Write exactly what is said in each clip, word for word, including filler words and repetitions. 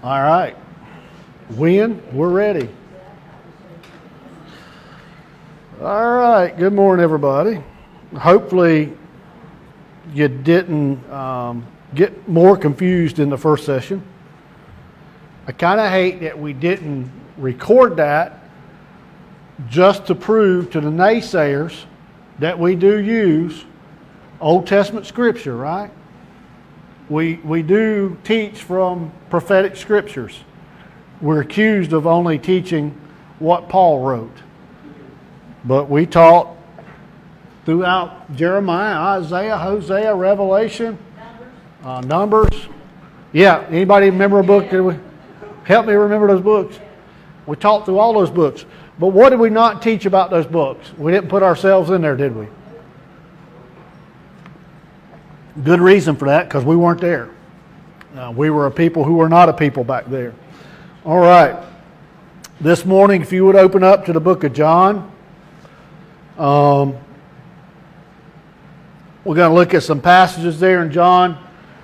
All right. When? We're ready. All right. Good morning, everybody. Hopefully you didn't um, get more confused in the first session. I kind of hate that we didn't record that just to prove to the naysayers that we do use Old Testament scripture, right? We, we do teach from prophetic scriptures. We're accused of only teaching what Paul wrote. But we taught throughout Jeremiah, Isaiah, Hosea, Revelation, uh, Numbers. Yeah, anybody remember a book? That we, help me remember those books. We taught through all those books. But what did we not teach about those books? We didn't put ourselves in there, did we? Good reason for that, because we weren't there. Uh, we were a people who were not a people back there. All right. This morning, if you would open up to the book of John, um, we're going to look at some passages there in John.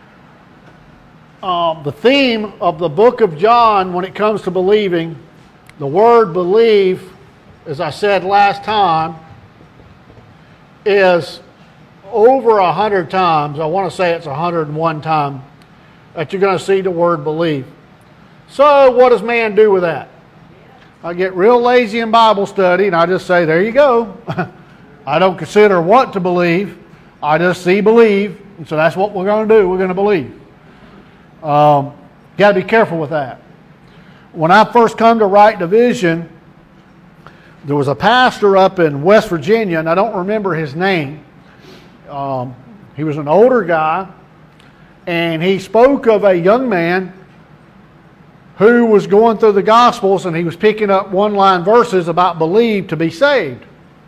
Um, the theme of the book of John when it comes to believing, the word believe, as I said last time, is over a hundred times. I want to say it's a hundred and one time that you're going to see the word believe. So what does man do with that? I get real lazy in Bible study and I just say, there you go. I don't consider what to believe. I just see believe. And so that's what we're going to do. We're going to believe. Um, got to be careful with that. When I first come to Wright Division, there was a pastor up in West Virginia, and I don't remember his name. Um, he was an older guy, and he spoke of a young man who was going through the Gospels, and he was picking up one-line verses about believe to be saved.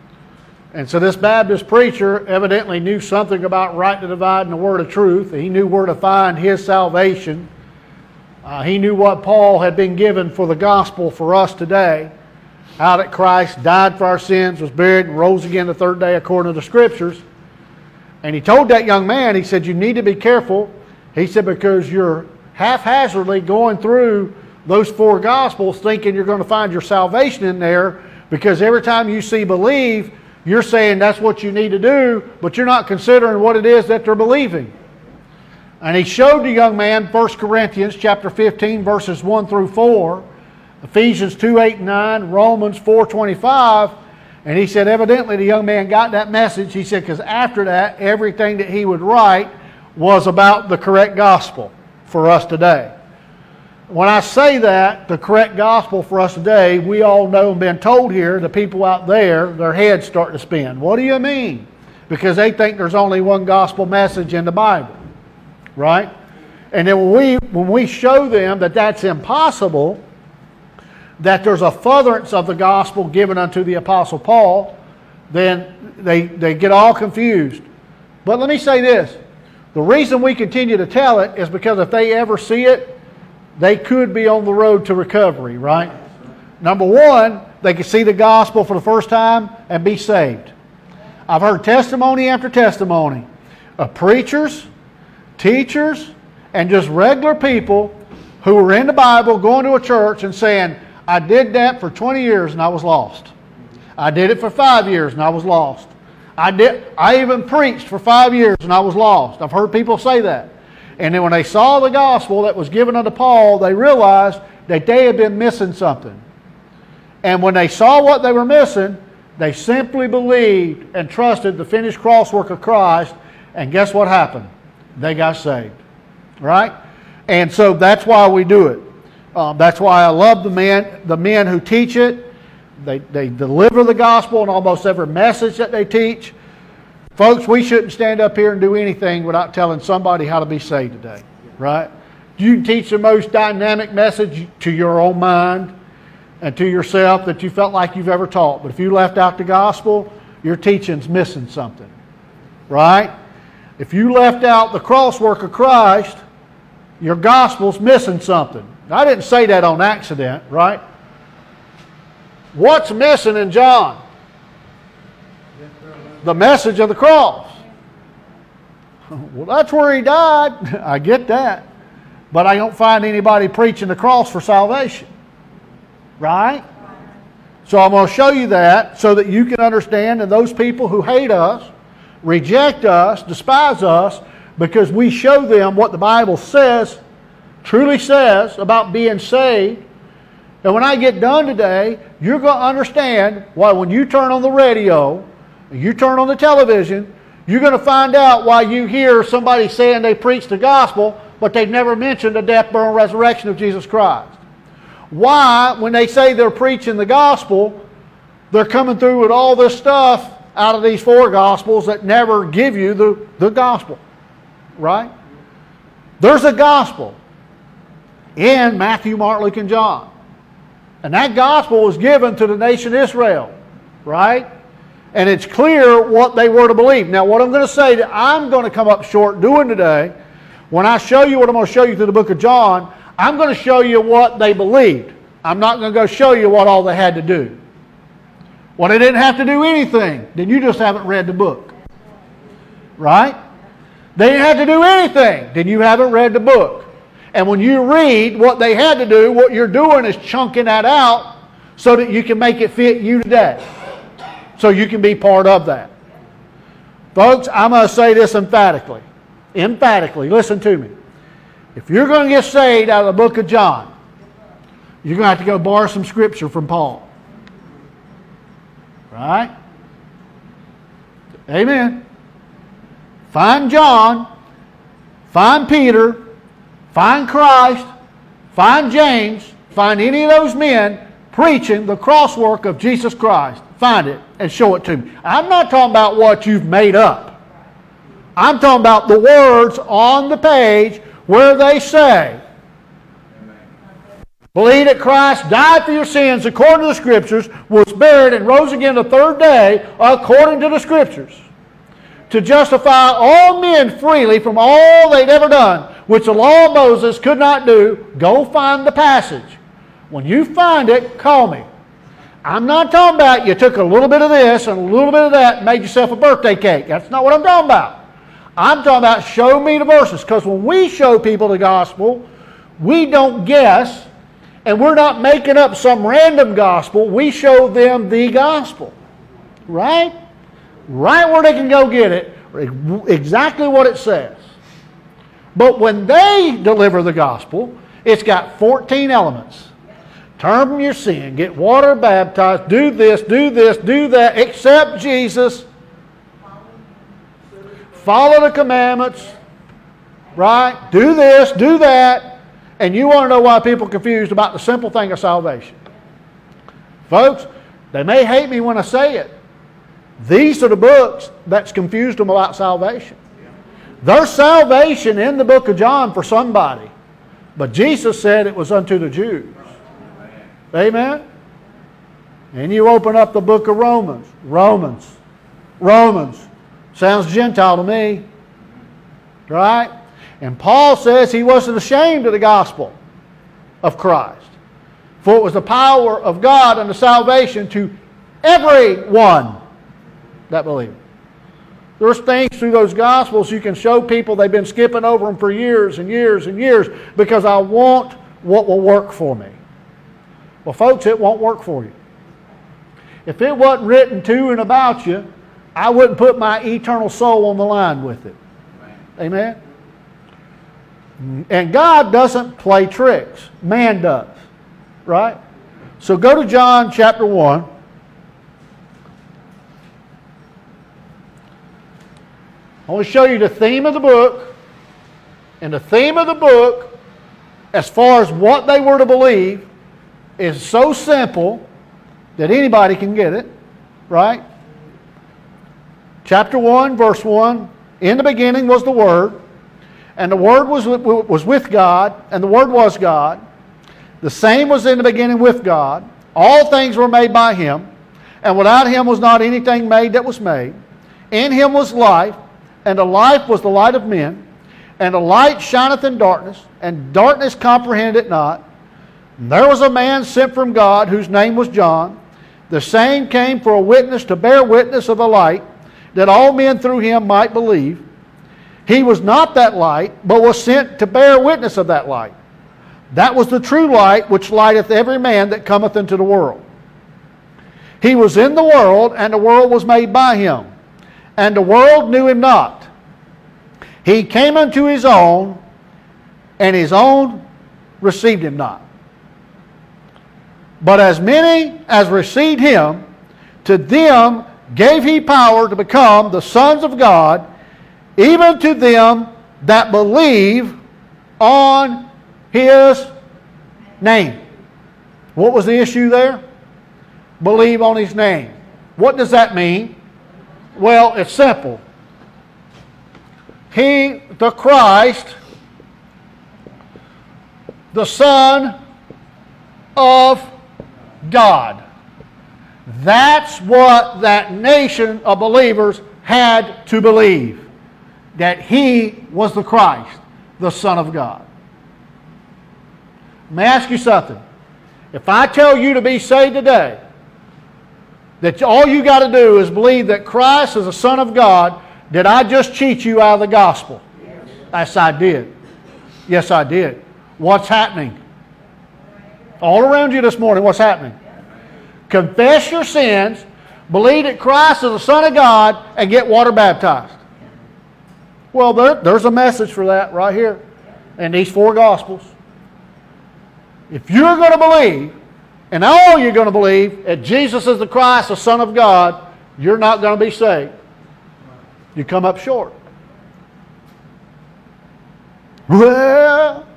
And so this Baptist preacher evidently knew something about rightly dividing the word of truth. He knew where to find his salvation. Uh, he knew what Paul had been given for the gospel for us today. How that Christ died for our sins, was buried, and rose again the third day according to the Scriptures. And he told that young man, he said, you need to be careful. He said, because you're haphazardly going through those four Gospels thinking you're going to find your salvation in there, because every time you see believe, you're saying that's what you need to do, but you're not considering what it is that they're believing. And he showed the young man First Corinthians chapter fifteen, verses one through four, Ephesians two, eight, and nine, Romans four, twenty-five. And he said evidently the young man got that message. He said because after that, everything that he would write was about the correct gospel for us today. When I say that, the correct gospel for us today, we all know and been told here, the people out there, their heads start to spin. What do you mean? Because they think there's only one gospel message in the Bible. Right? And then when we, when we show them that that's impossible, that there's a furtherance of the gospel given unto the Apostle Paul, then they, they get all confused. But let me say this. The reason we continue to tell it is because if they ever see it, they could be on the road to recovery, right? Number one, they could see the gospel for the first time and be saved. I've heard testimony after testimony of preachers, teachers, and just regular people who were in the Bible going to a church and saying, I did that for twenty years and I was lost. I did it for five years and I was lost. I did. I even preached for five years and I was lost. I've heard people say that. And then when they saw the gospel that was given unto Paul, they realized that they had been missing something. And when they saw what they were missing, they simply believed and trusted the finished cross work of Christ. And guess what happened? They got saved. Right? And so that's why we do it. Um, that's why I love the men, the men who teach it. They, they deliver the gospel in almost every message that they teach. Folks, we shouldn't stand up here and do anything without telling somebody how to be saved today. Right? You can teach the most dynamic message to your own mind and to yourself that you felt like you've ever taught. But if you left out the gospel, your teaching's missing something. Right? If you left out the cross work of Christ, your gospel's missing something. Now, I didn't say that on accident, right? What's missing in John? The message of the cross. Well, that's where he died. I get that. but I don't find anybody preaching the cross for salvation. Right? So I'm going to show you that so that you can understand, and those people who hate us, reject us, despise us, because we show them what the Bible says, truly says about being saved. And when I get done today, you're going to understand why when you turn on the radio, you turn on the television, you're going to find out why you hear somebody saying they preach the gospel, but they've never mentioned the death, burial, and resurrection of Jesus Christ. Why, when they say they're preaching the gospel, they're coming through with all this stuff out of these four gospels that never give you the, the gospel. Right? There's a gospel in Matthew, Mark, Luke, and John. And that gospel was given to the nation Israel. Right? And it's clear what they were to believe. Now, what I'm going to say that I'm going to come up short doing today, when I show you what I'm going to show you through the book of John, I'm going to show you what they believed. I'm not going to go show you what all they had to do. Well, they didn't have to do anything. Then you just haven't read the book. Right? They didn't have to do anything. Then you haven't read the book. And when you read what they had to do, what you're doing is chunking that out so that you can make it fit you today. So you can be part of that. Folks, I'm going to say this emphatically. Emphatically, listen to me. If you're going to get saved out of the book of John, you're going to have to go borrow some scripture from Paul. Right? Amen. Find John, find Peter, find Christ, find James, find any of those men preaching the crosswork of Jesus Christ. Find it and show it to me. I'm not talking about what you've made up. I'm talking about the words on the page where they say, believe that Christ died for your sins according to the Scriptures, was buried and rose again the third day according to the Scriptures, to justify all men freely from all they'd ever done, which the law of Moses could not do. Go find the passage. When you find it, call me. I'm not talking about you took a little bit of this and a little bit of that and made yourself a birthday cake. That's not what I'm talking about. I'm talking about show me the verses. Because when we show people the gospel, we don't guess, and we're not making up some random gospel. We show them the gospel. Right? Right where they can go get it. Exactly what it says. But when they deliver the gospel, it's got fourteen elements. Turn from your sin, get water baptized, do this, do this, do that, accept Jesus, follow the commandments, right? Do this, do that, and you want to know why people are confused about the simple thing of salvation. Folks, they may hate me when I say it. These are the books that's confused them about salvation. There's salvation in the book of John for somebody, but Jesus said it was unto the Jews. Amen? And you open up the book of Romans. Romans. Romans. Sounds Gentile to me. Right? And Paul says he wasn't ashamed of the gospel of Christ. For it was the power of God unto salvation to everyone that believeth. There's things through those gospels you can show people they've been skipping over them for years and years and years because I want what will work for me. Well, folks, it won't work for you. If it wasn't written to and about you, I wouldn't put my eternal soul on the line with it. Amen? And God doesn't play tricks. Man does. Right? So go to John chapter one. I want to show you the theme of the book. And the theme of the book, as far as what they were to believe, is so simple that anybody can get it, right? Chapter one, verse one, in the beginning was the Word, and the Word was with, was with God, and the Word was God. The same was in the beginning with God. All things were made by Him, and without Him was not anything made that was made. In Him was life, and the life was the light of men. And the light shineth in darkness, and darkness comprehended it not. And there was a man sent from God, whose name was John. The same came for a witness, to bear witness of the light, that all men through him might believe. He was not that light, but was sent to bear witness of that light. That was the true light which lighteth every man that cometh into the world. He was in the world, and the world was made by him, and the world knew him not. He came unto his own, and his own received him not. But as many as received him, to them gave he power to become the sons of God, even to them that believe on his name. What was the issue there? Believe on his name. What does that mean? Well, it's simple. He, the Christ, the Son of God. That's what that nation of believers had to believe. That he was the Christ, the Son of God. Let me ask you something. If I tell you to be saved today, that all you got to do is believe that Christ is the Son of God, did I just cheat you out of the gospel? Yes, yes I did. Yes, I did. What's happening? All around you this morning, what's happening? Confess your sins, believe that Christ is the Son of God, and get water baptized. Well, there, there's a message for that right here in these four Gospels. If you're going to believe, and all you're going to believe, that Jesus is the Christ, the Son of God, you're not going to be saved. You come up short. Well,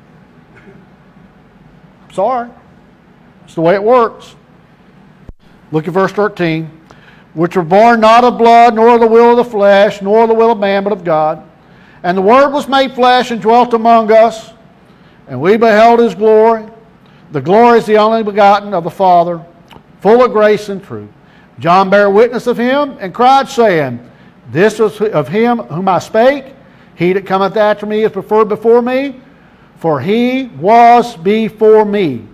sorry. It's the way it works. Look at verse thirteen. Which were born not of blood, nor of the will of the flesh, nor of the will of man, but of God. And the Word was made flesh and dwelt among us, and we beheld his glory. The glory is the only begotten of the Father, full of grace and truth. John bare witness of him, and cried, saying, This is of him whom I spake. He that cometh after me is preferred before me, for he was before me.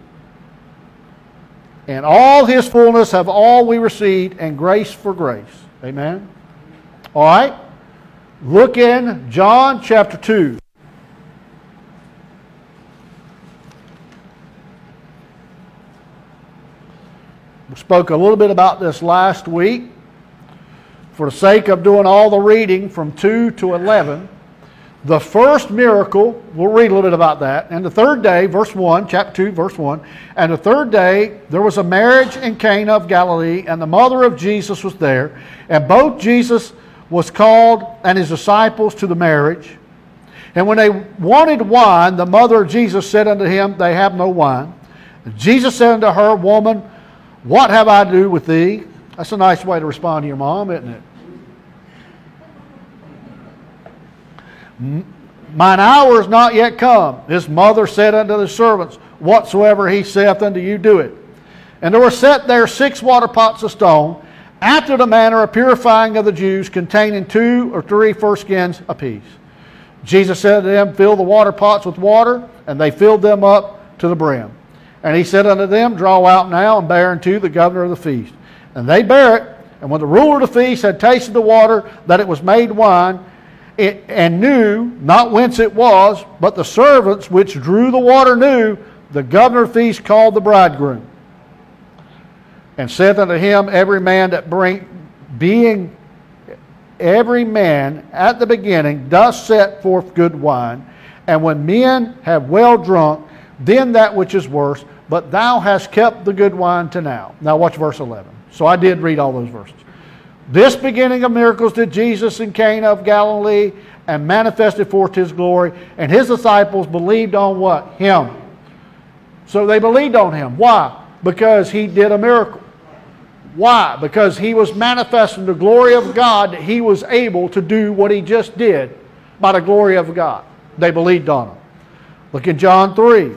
And all his fullness have all we received, and grace for grace. Amen. All right. Look in John chapter two. We spoke a little bit about this last week. For the sake of doing all the reading from two to eleven, the first miracle, we'll read a little bit about that. And the third day, verse one, chapter two, verse one. And the third day, there was a marriage in Cana of Galilee, and the mother of Jesus was there. And both Jesus was called and his disciples to the marriage. And when they wanted wine, the mother of Jesus said unto him, They have no wine. And Jesus said unto her, Woman, what have I to do with thee? That's a nice way to respond to your mom, isn't it? Mine hour is not yet come. His mother said unto the servants, Whatsoever he saith unto you, do it. And there were set there six water pots of stone, after the manner of purifying of the Jews, containing two or three foreskins apiece. Jesus said to them, Fill the water pots with water, and they filled them up to the brim. And he said unto them, Draw out now, and bear unto the governor of the feast. And they bare it. And when the ruler of the feast had tasted the water, that it was made wine, It, and knew not whence it was, but the servants which drew the water knew, the governor of the feast called the bridegroom, and said unto him, Every man that bring, being every man at the beginning does set forth good wine, and when men have well drunk, then that which is worse, but thou hast kept the good wine to now. Now watch verse eleven. So I did read all those verses. This beginning of miracles did Jesus in Cana of Galilee, and manifested forth his glory, and his disciples believed on what? Him. So they believed on him. Why? Because he did a miracle. Why? Because he was manifesting the glory of God, that he was able to do what he just did by the glory of God. They believed on him. Look in John three.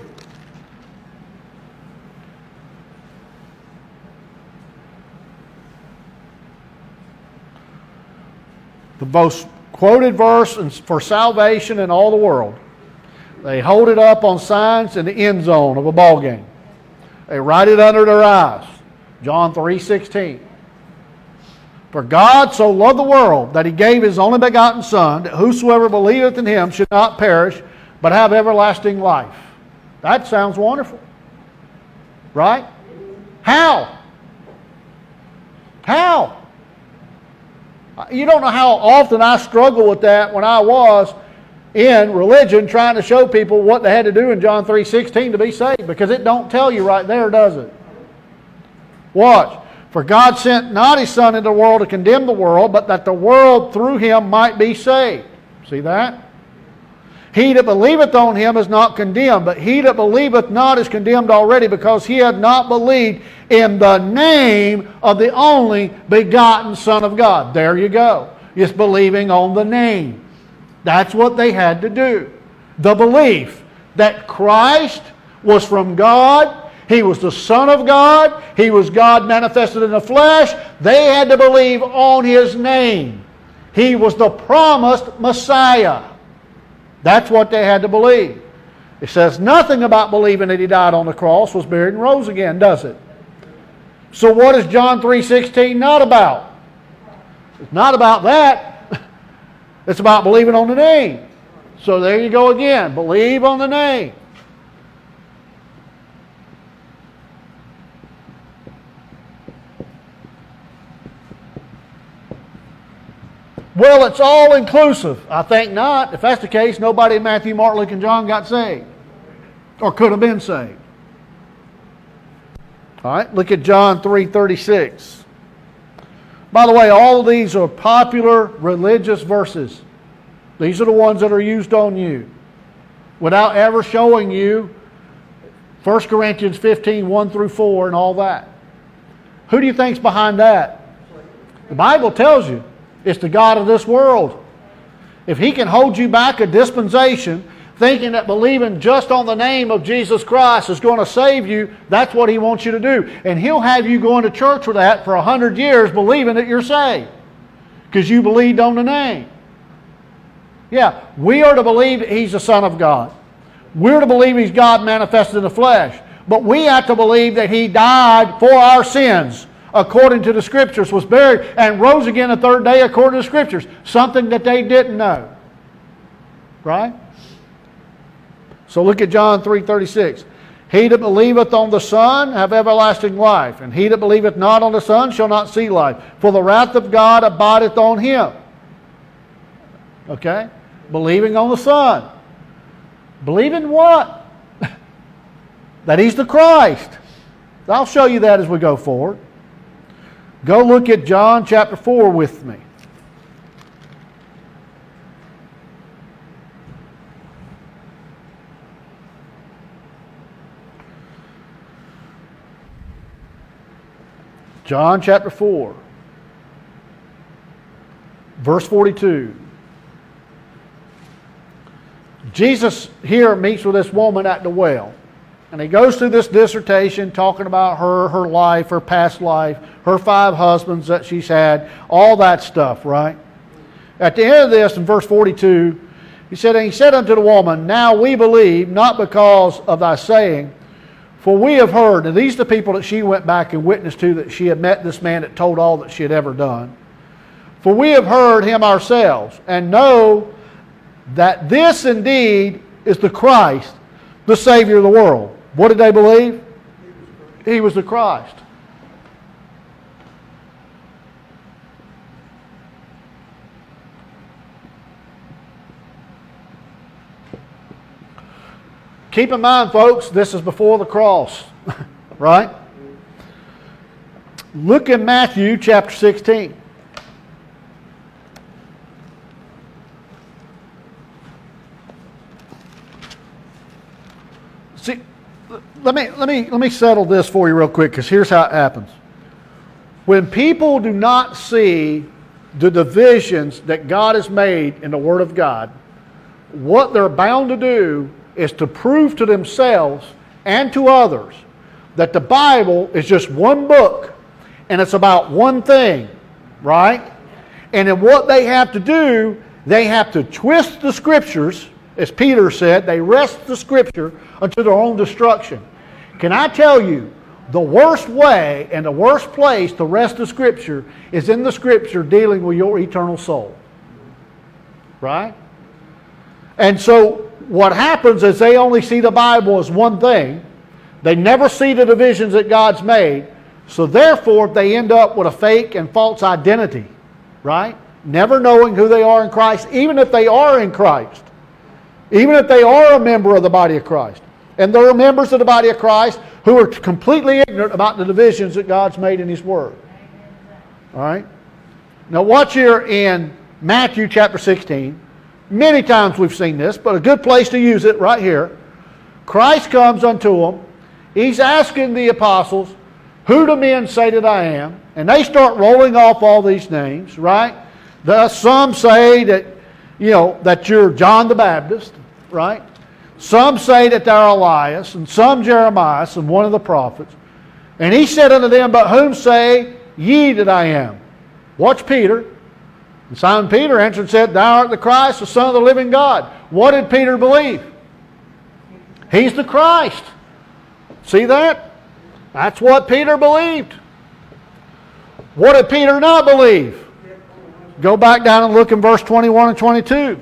The most quoted verse for salvation in all the world. They hold it up on signs in the end zone of a ball game. They write it under their eyes. John three sixteen. For God so loved the world that he gave his only begotten Son, that whosoever believeth in him should not perish, but have everlasting life. That sounds wonderful. Right? How? How? You don't know how often I struggled with that when I was in religion trying to show people what they had to do in John three sixteen to be saved, because it don't tell you right there, does it? Watch. For God sent not his Son into the world to condemn the world, but that the world through him might be saved. See that? He that believeth on him is not condemned, but he that believeth not is condemned already, because he had not believed in the name of the only begotten Son of God. There you go. It's believing on the name. That's what they had to do. The belief that Christ was from God. He was the Son of God. He was God manifested in the flesh. They had to believe on his name. He was the promised Messiah. That's what they had to believe. It says nothing about believing that he died on the cross, was buried, and rose again, does it? So what is John three sixteen not about? It's not about that. It's about believing on the name. So there you go again. Believe on the name. Well, it's all inclusive. I think not. If that's the case, nobody in Matthew, Mark, Luke, and John got saved. Or could have been saved. All right, look at John three thirty-six. By the way, all of these are popular religious verses. These are the ones that are used on you. Without ever showing you First Corinthians fifteen, one through four and all that. Who do you think's behind that? The Bible tells you. It's the God of this world. If he can hold you back a dispensation, thinking that believing just on the name of Jesus Christ is going to save you, that's what he wants you to do. And he'll have you going to church with that for a hundred years believing that you're saved. Because you believed on the name. Yeah, we are to believe that he's the Son of God. We're to believe he's God manifested in the flesh. But we have to believe that he died for our sins, according to the Scriptures, was buried, and rose again the third day according to the Scriptures. Something that they didn't know. Right? So look at John three thirty-six. He that believeth on the Son have everlasting life, and he that believeth not on the Son shall not see life. For the wrath of God abideth on him. Okay? Believing on the Son. Believing what? That he's the Christ. I'll show you that as we go forward. Go look at John chapter four with me. John chapter four, verse forty-two. Jesus here meets with this woman at the well. And he goes through this dissertation talking about her, her life, her past life, her five husbands that she's had, all that stuff, right? At the end of this, in verse forty-two, he said, and he said unto the woman, now we believe, not because of thy saying, for we have heard, and these are the people that she went back and witnessed to, that she had met this man that told all that she had ever done. For we have heard him ourselves, and know that this indeed is the Christ, the Savior of the world. What did they believe? He was the Christ. Keep in mind, folks, this is before the cross, right? Look in Matthew chapter sixteen. See, let me let me let me settle this for you real quick, because here's how it happens. When people do not see the divisions that God has made in the Word of God, what they're bound to do is to prove to themselves and to others that the Bible is just one book and it's about one thing, right? And then what they have to do, they have to twist the Scriptures, as Peter said, they wrest the Scripture unto their own destruction. Can I tell you, The worst way and the worst place to rest the Scripture is in the Scripture dealing with your eternal soul. Right? And so what happens is they only see the Bible as one thing. They never see the divisions that God's made. So therefore they end up with a fake and false identity. Right? Never knowing who they are in Christ, even if they are in Christ. Even if they are a member of the body of Christ. And there are members of the body of Christ who are completely ignorant about the divisions that God's made in His Word. All right? Now watch here in Matthew chapter sixteen. Many times we've seen this, but a good place to use it right here. Christ comes unto them. He's asking the apostles, who do men say that I am? And they start rolling off all these names, right? The, some say that, you know, that you're John the Baptist, right? Some say that they're Elias, and some Jeremiah, and one of the prophets. And he said unto them, but whom say ye that I am? Watch Peter. And Simon Peter answered and said, thou art the Christ, the Son of the living God. What did Peter believe? He's the Christ. See that? That's what Peter believed. What did Peter not believe? Go back down and look in verse twenty-one and twenty-two.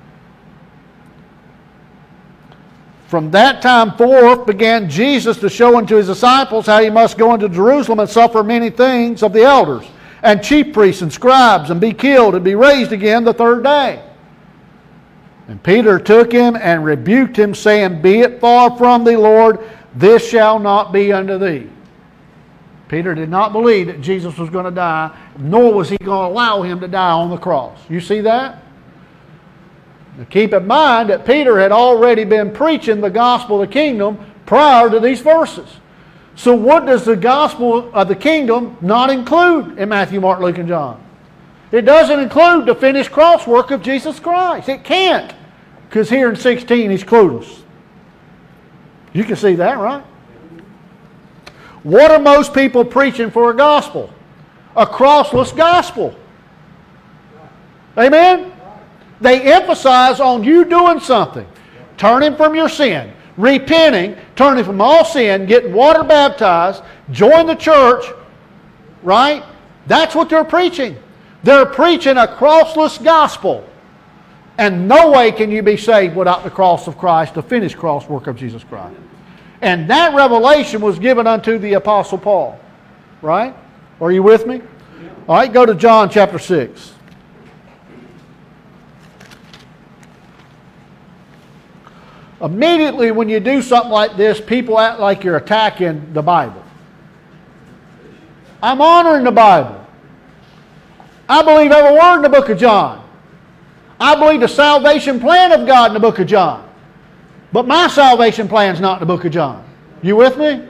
From that time forth began Jesus to show unto His disciples how He must go into Jerusalem and suffer many things of the elders and chief priests and scribes, and be killed and be raised again the third day. And Peter took him and rebuked him, saying, be it far from thee, Lord, this shall not be unto thee. Peter did not believe that Jesus was going to die, nor was he going to allow Him to die on the cross. You see that? Now keep in mind that Peter had already been preaching the gospel of the kingdom prior to these verses. So what does the gospel of the kingdom not include in Matthew, Mark, Luke, and John? It doesn't include the finished cross work of Jesus Christ. It can't. Because here in sixteen He's clueless. You can see that, right? What are most people preaching for a gospel? A crossless gospel. Amen? They emphasize on you doing something. Turning from your sin. Repenting. Turning from all sin. Getting water baptized. Join the church. Right? That's what they're preaching. They're preaching a crossless gospel. And no way can you be saved without the cross of Christ, the finished cross work of Jesus Christ. And that revelation was given unto the Apostle Paul. Right? Are you with me? All right, go to John chapter six. Immediately when you do something like this, people act like you're attacking the Bible. I'm honoring the Bible. I believe every word in the book of John. I believe the salvation plan of God in the book of John. But my salvation plan is not in the book of John. You with me?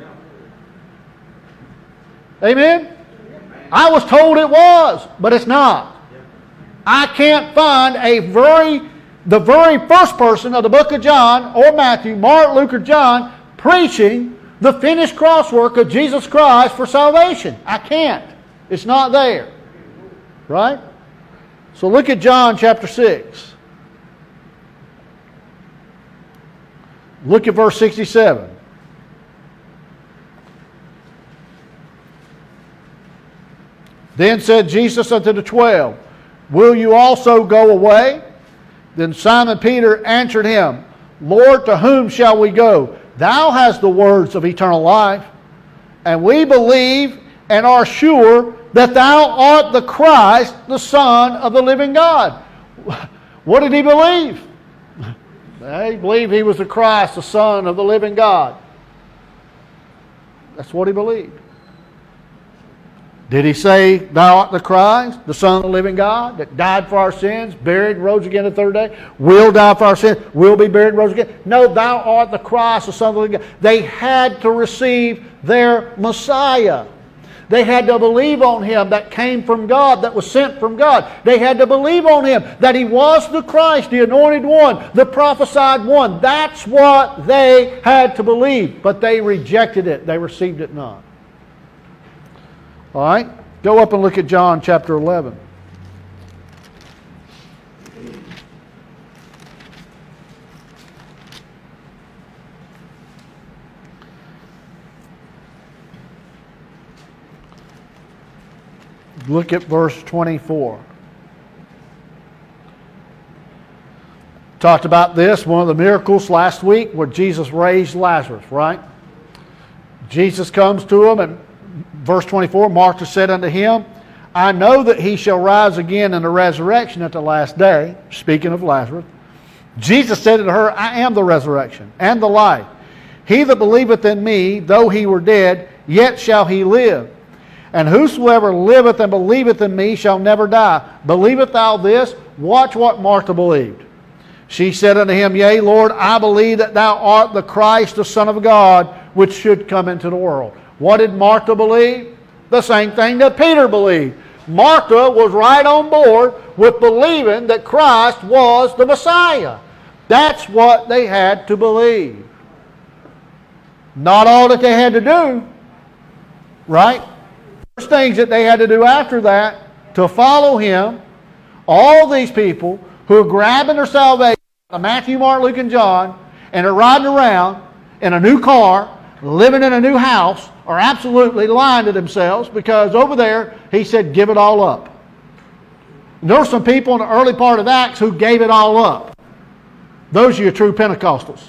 Amen? I was told it was, but it's not. I can't find a very, the very first person of the book of John, or Matthew, Mark, Luke, or John, preaching the finished cross work of Jesus Christ for salvation. I can't. It's not there. Right? So look at John chapter six. Look at verse sixty-seven. Then said Jesus unto the twelve, will you also go away? Then Simon Peter answered him, Lord, to whom shall we go? Thou hast the words of eternal life, and we believe and are sure that thou art the Christ, the Son of the living God. What did he believe? He believed he was the Christ, the Son of the living God. That's what he believed. Did he say, thou art the Christ, the Son of the living God, that died for our sins, buried, and rose again the third day, will die for our sins, will be buried, and rose again? No, thou art the Christ, the Son of the living God. They had to receive their Messiah. They had to believe on Him that came from God, that was sent from God. They had to believe on Him that He was the Christ, the anointed one, the prophesied one. That's what they had to believe. But they rejected it. They received it not. All right? Go up and look at John chapter eleven. Look at verse twenty-four. Talked about this, one of the miracles last week where Jesus raised Lazarus, right? Jesus comes to him, and verse twenty-four, Martha said unto him, I know that he shall rise again in the resurrection at the last day. Speaking of Lazarus. Jesus said unto her, I am the resurrection and the life. He that believeth in me, though he were dead, yet shall he live. And whosoever liveth and believeth in me shall never die. Believest thou this? Watch what Martha believed. She said unto him, Yea, Lord, I believe that thou art the Christ, the Son of God, which should come into the world. What did Martha believe? The same thing that Peter believed. Martha was right on board with believing that Christ was the Messiah. That's what they had to believe. Not all that they had to do, right? There's things that they had to do after that to follow him. All these people who are grabbing their salvation, Matthew, Mark, Luke, and John, and are riding around in a new car, living in a new house, are absolutely lying to themselves, because over there he said, give it all up. And there were some people in the early part of Acts who gave it all up. Those are your true Pentecostals.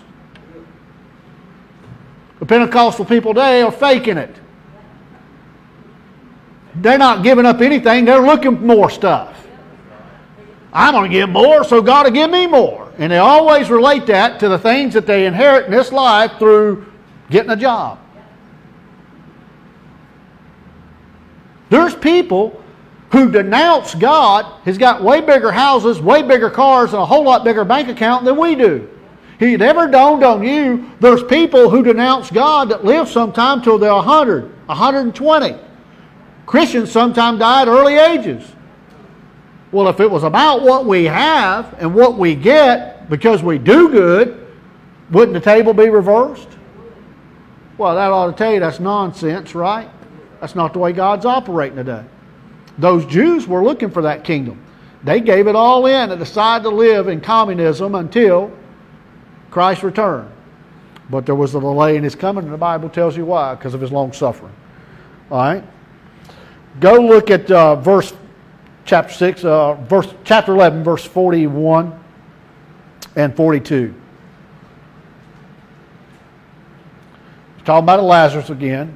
The Pentecostal people today are faking it. They're not giving up anything. They're looking for more stuff. I'm going to give more, so God will give me more. And they always relate that to the things that they inherit in this life through getting a job. There's people who denounce God, has got way bigger houses, way bigger cars, and a whole lot bigger bank account than we do. It never dawned on you, there's people who denounce God that live sometime till they're one hundred, one hundred twenty. Christians sometimes die at early ages. Well, if it was about what we have and what we get because we do good, wouldn't the table be reversed? Well, that ought to tell you that's nonsense, right? That's not the way God's operating today. Those Jews were looking for that kingdom. They gave it all in and decided to live in communism until Christ returned. But there was a delay in his coming, and the Bible tells you why, because of his long suffering. All right? Go look at uh, verse chapter six, uh, verse chapter eleven, verse forty-one and forty-two. He's talking about Lazarus again.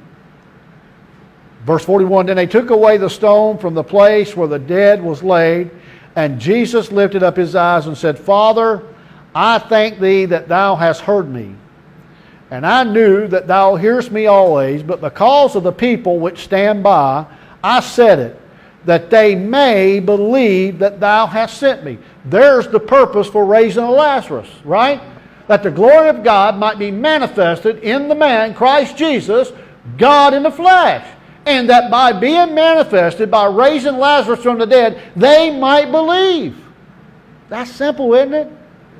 Verse forty-one, then they took away the stone from the place where the dead was laid, and Jesus lifted up his eyes and said, Father, I thank thee that thou hast heard me. And I knew that thou hearest me always, but because of the people which stand by, I said it, that they may believe that thou hast sent me. There's the purpose for raising Lazarus, right? That the glory of God might be manifested in the man, Christ Jesus, God in the flesh. And that by being manifested, by raising Lazarus from the dead, they might believe. That's simple, isn't it?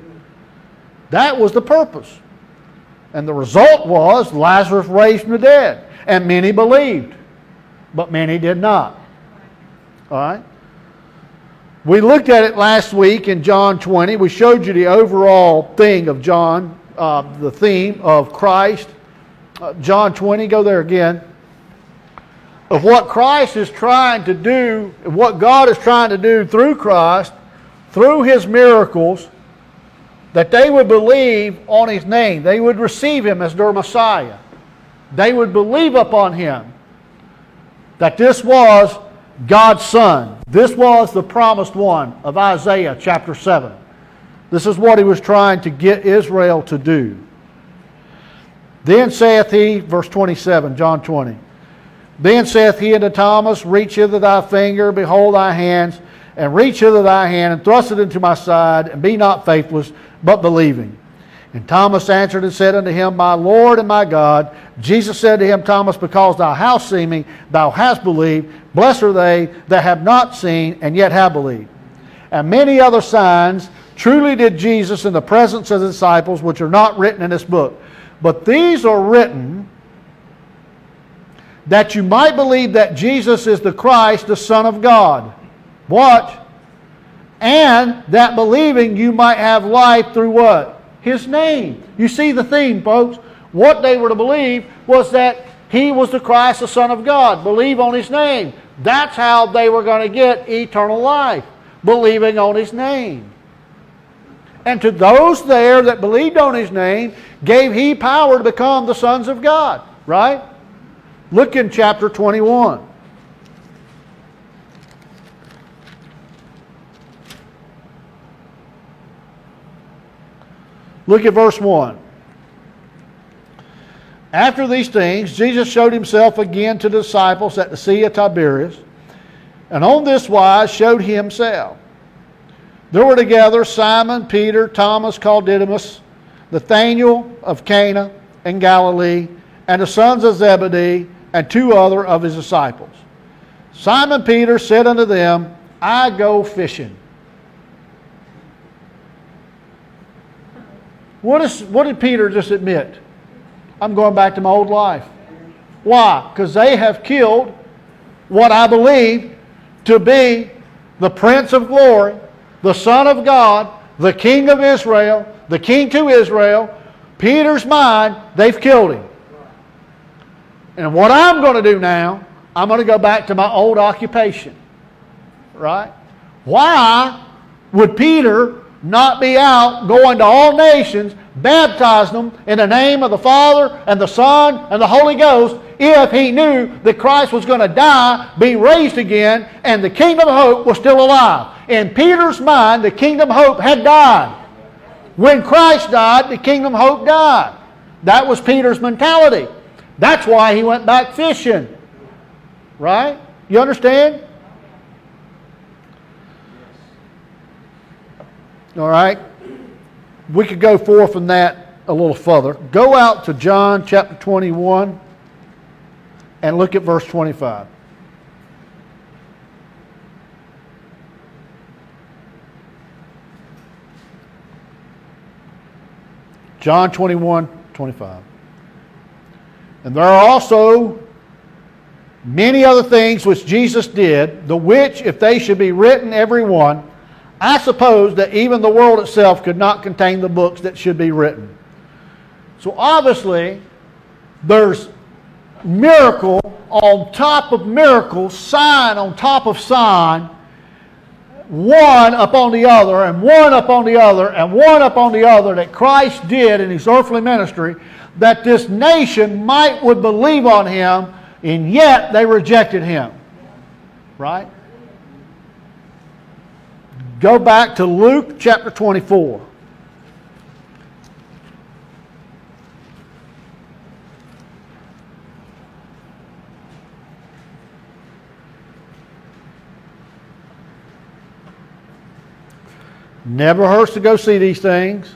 That was the purpose. And the result was Lazarus raised from the dead. And many believed. But many did not. All right? We looked at it last week in John twenty. We showed you the overall thing of John, uh, the theme of Christ. Uh, John twenty, go there again. Of what Christ is trying to do, what God is trying to do through Christ, through his miracles, that they would believe on his name. They would receive him as their Messiah. They would believe upon him. That this was God's Son. This was the promised one of Isaiah chapter seven. This is what he was trying to get Israel to do. Then saith he, verse twenty-seven, John twenty. Then saith he unto Thomas, reach hither thy finger, behold thy hands, and reach hither thy hand, and thrust it into my side, and be not faithless, but believing. And Thomas answered and said unto him, My Lord and my God. Jesus said to him, Thomas, because thou hast seen me, thou hast believed. Blessed are they that have not seen, and yet have believed. And many other signs truly did Jesus in the presence of the disciples, which are not written in this book. But these are written that you might believe that Jesus is the Christ, the Son of God. Watch. And that believing you might have life through what? His name. You see the theme, folks. What they were to believe was that He was the Christ, the Son of God. Believe on His name. That's how they were going to get eternal life, believing on His name. And to those there that believed on His name, gave He power to become the sons of God. Right? Look in chapter twenty-one. Look at verse one. After these things, Jesus showed Himself again to the disciples at the Sea of Tiberias, and on this wise showed He Himself. There were together Simon, Peter, Thomas called Didymus, Nathanael of Cana in Galilee, and the sons of Zebedee, and two other of His disciples. Simon Peter said unto them, I go fishing. What, is, what did Peter just admit? I'm going back to my old life. Why? Because they have killed what I believe to be the Prince of Glory, the Son of God, the King of Israel, the King to Israel. Peter's mind, they've killed him. And what I'm going to do now, I'm going to go back to my old occupation. Right? Why would Peter not be out going to all nations, baptizing them in the name of the Father and the Son and the Holy Ghost, if he knew that Christ was going to die, be raised again, and the kingdom of hope was still alive? In Peter's mind, the kingdom of hope had died. When Christ died, the kingdom of hope died. That was Peter's mentality. That's why he went back fishing. Right? You understand? All right? We could go forth from that a little further. Go out to John chapter twenty-one and look at verse twenty-five. John twenty-one, twenty-five. And there are also many other things which Jesus did, the which, if they should be written every one, I suppose that even the world itself could not contain the books that should be written. So obviously, there's miracle on top of miracle, sign on top of sign, one upon the other, and one upon the other, and one upon the other that Christ did in His earthly ministry, that this nation might would believe on Him, and yet they rejected Him. Right? Go back to Luke chapter twenty-four. Never hurts to go see these things.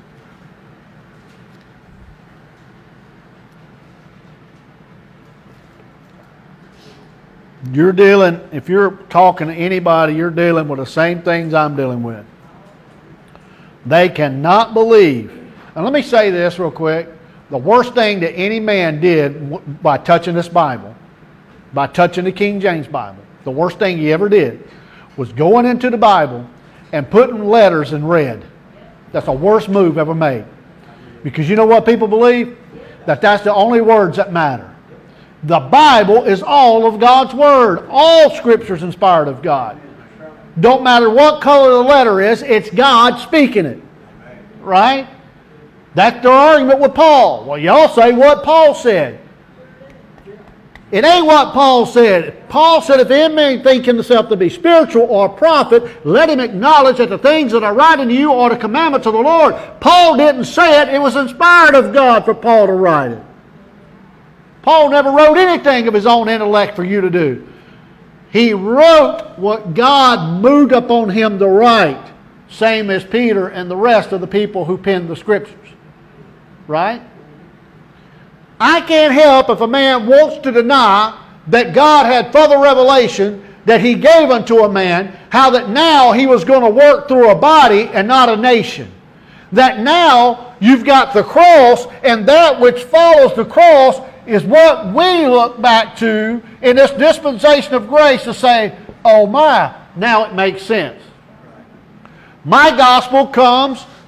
You're dealing, if you're talking to anybody, you're dealing with the same things I'm dealing with. They cannot believe. And let me say this real quick. The worst thing that any man did by touching this Bible, by touching the King James Bible, the worst thing he ever did was going into the Bible and putting letters in red. That's the worst move ever made. Because you know what people believe? That that's the only words that matter. The Bible is all of God's Word. All Scripture is inspired of God. Don't matter what color the letter is, it's God speaking it. Right? That's their argument with Paul. Well, y'all say what Paul said. It ain't what Paul said. Paul said, if any man think himself to be spiritual or a prophet, let him acknowledge that the things that I write unto you are the commandments of the Lord. Paul didn't say it. It was inspired of God for Paul to write it. Paul never wrote anything of his own intellect for you to do. He wrote what God moved upon him to write, same as Peter and the rest of the people who penned the Scriptures. Right? I can't help if a man wants to deny that God had further revelation that He gave unto a man, how that now He was going to work through a body and not a nation. That now you've got the cross, and that which follows the cross is what we look back to in this dispensation of grace to say, oh my, now it makes sense. My gospel comes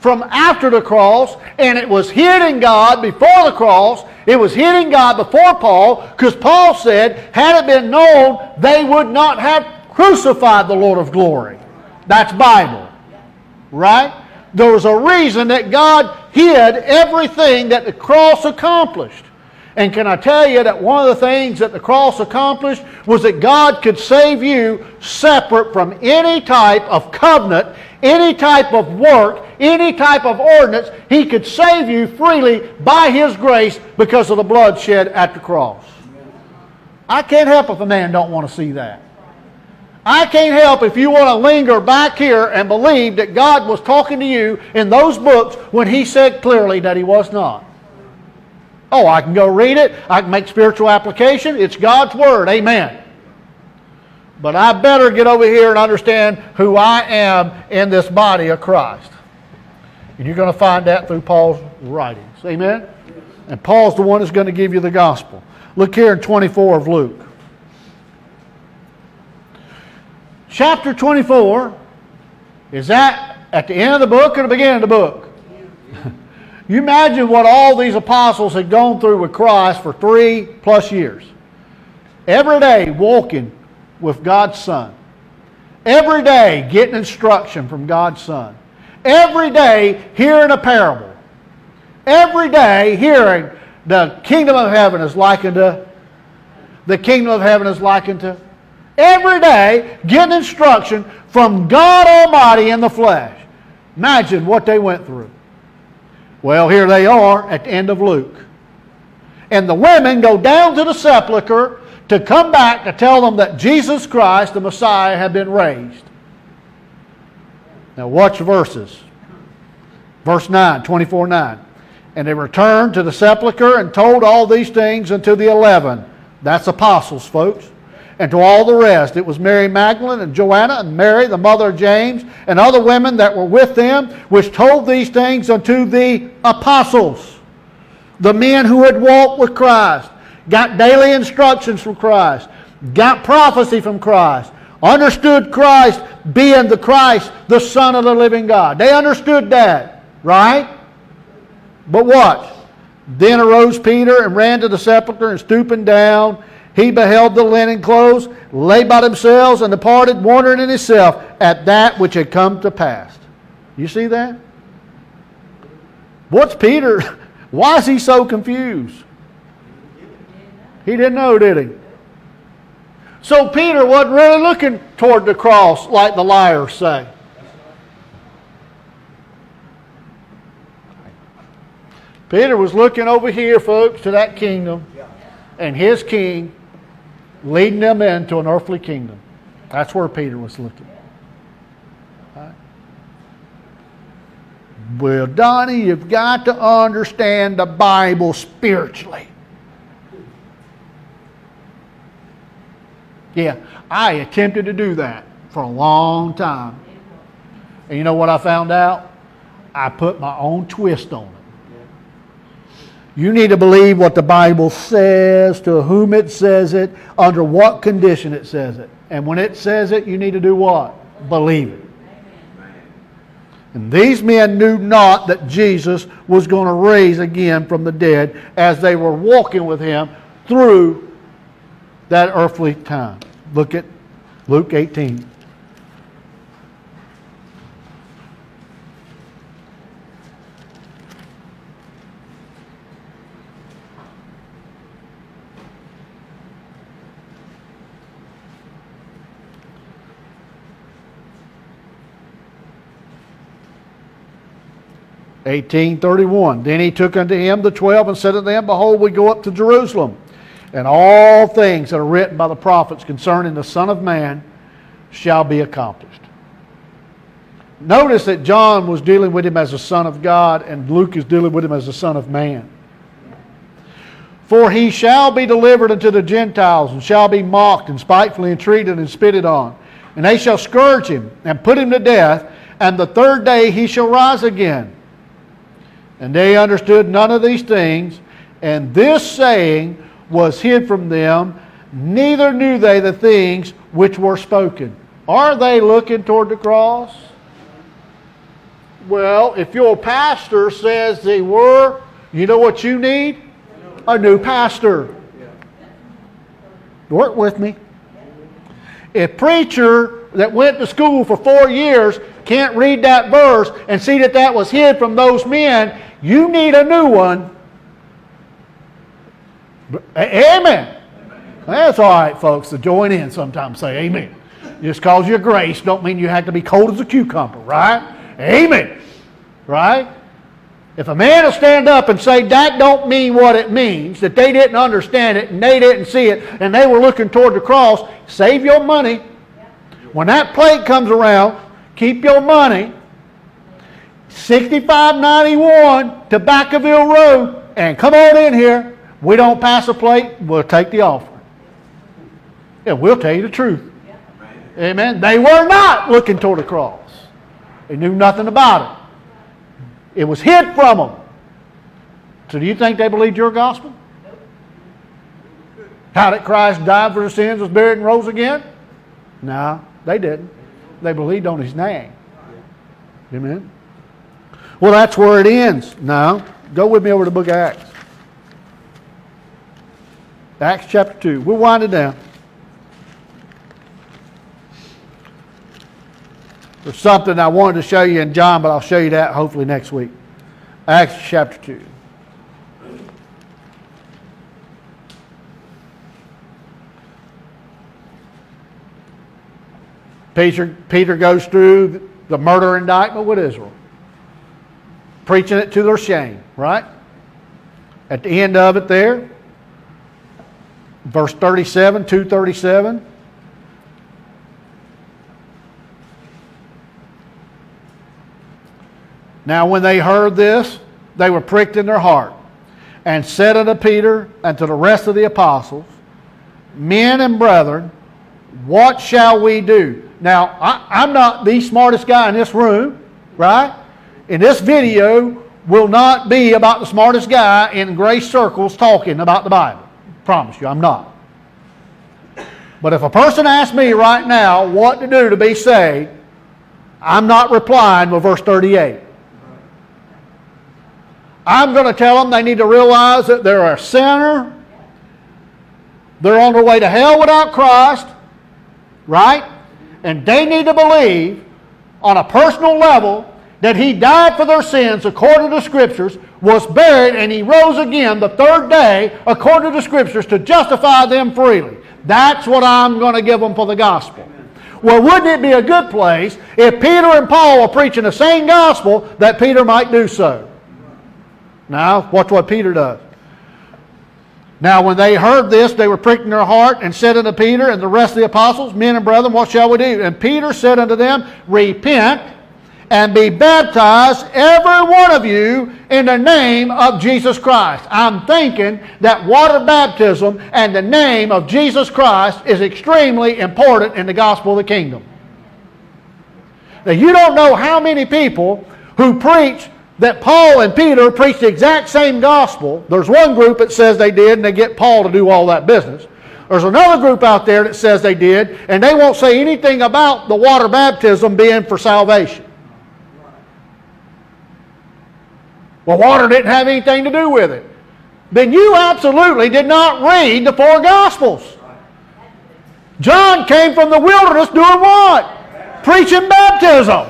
from after the cross, and it was hid in God before the cross. It was hid in God before Paul, because Paul said, had it been known, they would not have crucified the Lord of glory. That's Bible. Right? There was a reason that God hid everything that the cross accomplished. And can I tell you that one of the things that the cross accomplished was that God could save you separate from any type of covenant, any type of work, any type of ordinance. He could save you freely by His grace because of the blood shed at the cross. I can't help if a man don't want to see that. I can't help if you want to linger back here and believe that God was talking to you in those books when He said clearly that He was not. Oh, I can go read it. I can make spiritual application. It's God's Word. Amen. But I better get over here and understand who I am in this body of Christ. And you're going to find that through Paul's writings. Amen? And Paul's the one that's going to give you the gospel. Look here in twenty-four of Luke. Chapter twenty-four, is that at the end of the book or the beginning of the book? You imagine what all these apostles had gone through with Christ for three plus years. Every day walking with God's Son. Every day getting instruction from God's Son. Every day hearing a parable. Every day hearing the kingdom of heaven is likened to, the kingdom of heaven is likened to. Every day getting instruction from God Almighty in the flesh. Imagine what they went through. Well, here they are at the end of Luke. And the women go down to the sepulchre to come back to tell them that Jesus Christ, the Messiah, had been raised. Now watch the verses. Verse nine, twenty-four nine. And they returned to the sepulchre and told all these things unto the eleven. That's apostles, folks. And to all the rest. It was Mary Magdalene and Joanna and Mary, the mother of James, and other women that were with them, which told these things unto the apostles. The men who had walked with Christ, got daily instructions from Christ, got prophecy from Christ, understood Christ being the Christ, the Son of the living God. They understood that, right? But what? Then arose Peter and ran to the sepulchre, and stooping down, he beheld the linen clothes lay by themselves, and departed, wondering in himself at that which had come to pass. You see that? What's Peter? Why is he so confused? He didn't know, did he? So Peter wasn't really looking toward the cross like the liars say. Peter was looking over here, folks, to that kingdom and his king leading them into an earthly kingdom. That's where Peter was looking. Right? Well, Donnie, you've got to understand the Bible spiritually. Yeah, I attempted to do that for a long time. And you know what I found out? I put my own twist on it. You need to believe what the Bible says, to whom it says it, under what condition it says it. And when it says it, you need to do what? Believe it. And these men knew not that Jesus was going to raise again from the dead as they were walking with Him through that earthly time. Look at Luke eighteen. eighteen thirty-one. Then he took unto him the twelve and said unto them, Behold, we go up to Jerusalem, and all things that are written by the prophets concerning the Son of Man shall be accomplished. Notice that John was dealing with him as the Son of God, and Luke is dealing with him as the Son of Man. For he shall be delivered unto the Gentiles, and shall be mocked, and spitefully entreated, and spitted on. And they shall scourge him, and put him to death, and the third day he shall rise again. And they understood none of these things, and this saying was hid from them, neither knew they the things which were spoken. Are they looking toward the cross? Well, if your pastor says they were, you know what you need? A new pastor. Work with me. If preacher that went to school for four years can't read that verse and see that that was hid from those men, you need a new one. Amen. That's all right, folks, to join in sometimes. Say amen. Just because you're grace don't mean you have to be cold as a cucumber, right? Amen. Right? If a man will stand up and say that don't mean what it means, that they didn't understand it and they didn't see it and they were looking toward the cross, save your money. When that plate comes around, keep your money. sixty-five ninety-one to Backaville Road, and come on in here. We don't pass a plate, we'll take the offering. And we'll tell you the truth. Amen. They were not looking toward the cross. They knew nothing about it. It was hid from them. So do you think they believed your gospel? How that Christ died for their sins, was buried, and rose again? No, they didn't. They believed on His name. Amen. Well, that's where it ends. Now, go with me over to the book of Acts. Acts chapter two. We'll wind it down. There's something I wanted to show you in John, but I'll show you that hopefully next week. Acts chapter two. Peter, Peter goes through the murder indictment with Israel, preaching it to their shame, right? At the end of it there, verse thirty-seven, two thirty-seven. Now when they heard this, they were pricked in their heart, and said unto Peter and to the rest of the apostles, Men and brethren, what shall we do? Now, I, I'm not the smartest guy in this room, right? And this video will not be about the smartest guy in grace circles talking about the Bible. Promise you, I'm not. But if a person asks me right now what to do to be saved, I'm not replying with verse thirty-eight. I'm going to tell them they need to realize that they're a sinner. They're on their way to hell without Christ, right? And they need to believe on a personal level that He died for their sins according to the Scriptures, was buried, and He rose again the third day according to the Scriptures to justify them freely. That's what I'm going to give them for the gospel. Well, wouldn't it be a good place if Peter and Paul are preaching the same gospel that Peter might do so? Now, watch what Peter does. Now, when they heard this, they were pricked in their heart and said unto Peter and the rest of the apostles, Men and brethren, what shall we do? And Peter said unto them, Repent and be baptized, every one of you, in the name of Jesus Christ. I'm thinking that water baptism and the name of Jesus Christ is extremely important in the gospel of the kingdom. Now, you don't know how many people who preach that Paul and Peter preached the exact same gospel. There's one group that says they did, and they get Paul to do all that business. There's another group out there that says they did, and they won't say anything about the water baptism being for salvation. Well, water didn't have anything to do with it. Then you absolutely did not read the four Gospels. John came from the wilderness doing what? Preaching baptism.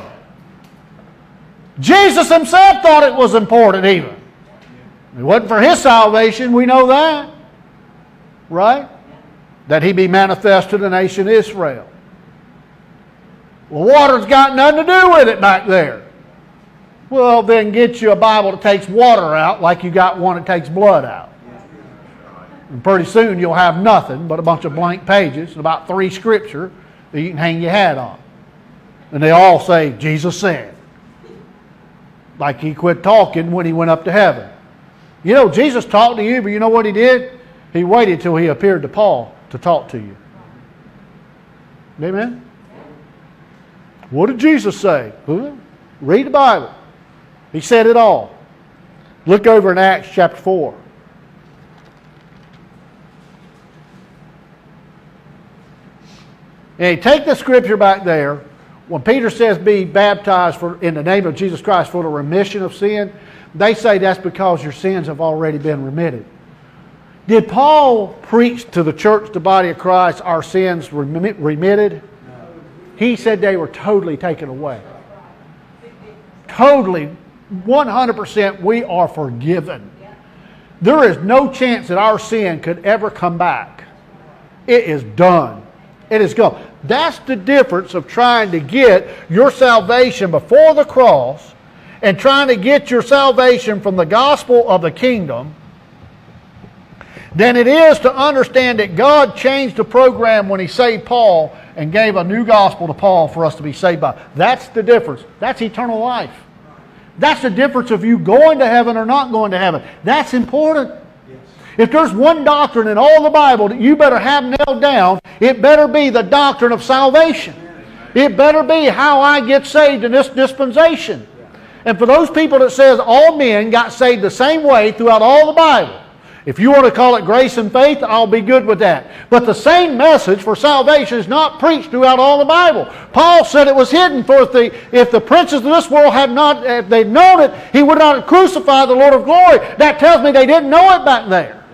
Jesus Himself thought it was important even. It wasn't for His salvation, we know that. Right? That He be manifest to the nation Israel. Well, water's got nothing to do with it back there. Well, then get you a Bible that takes water out like you got one that takes blood out. And pretty soon you'll have nothing but a bunch of blank pages and about three scripture that you can hang your hat on. And they all say, Jesus said. Like He quit talking when He went up to heaven. You know, Jesus talked to you, but you know what He did? He waited till He appeared to Paul to talk to you. Amen? What did Jesus say? Well, read the Bible. He said it all. Look over in Acts chapter four. And take the scripture back there When Peter says be baptized for, in the name of Jesus Christ for the remission of sin, they say that's because your sins have already been remitted. Did Paul preach to the church, the body of Christ, our sins remitted? He said they were totally taken away. Totally, one hundred percent we are forgiven. There is no chance that our sin could ever come back. It is done. It is gone. That's the difference of trying to get your salvation before the cross and trying to get your salvation from the gospel of the kingdom than it is to understand that God changed the program when He saved Paul and gave a new gospel to Paul for us to be saved by. That's the difference. That's eternal life. That's the difference of you going to heaven or not going to heaven. That's important. Yes. If there's one doctrine in all the Bible that you better have nailed down, it better be the doctrine of salvation. It better be how I get saved in this dispensation. And for those people that says all men got saved the same way throughout all the Bible, if you want to call it grace and faith, I'll be good with that. But the same message for salvation is not preached throughout all the Bible. Paul said it was hidden for if the, if the princes of this world had not, if they'd known it, he would not have crucified the Lord of glory. That tells me they didn't know it back there.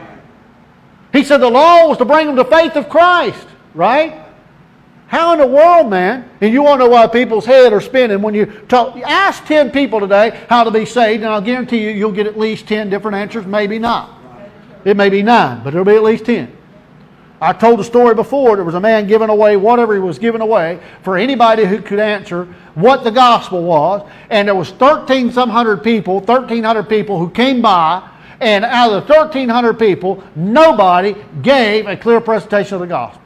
He said the law was to bring them to faith of Christ, right? How in the world, man? And you want to know why people's heads are spinning when you talk. Ask ten people today how to be saved, and I'll guarantee you you'll get at least ten different answers, maybe not. It may be nine, but there'll be at least ten. I told the story before. There was a man giving away whatever he was giving away for anybody who could answer what the gospel was. And there was thirteen some hundred people, thirteen hundred people who came by. And out of the thirteen hundred people, nobody gave a clear presentation of the gospel.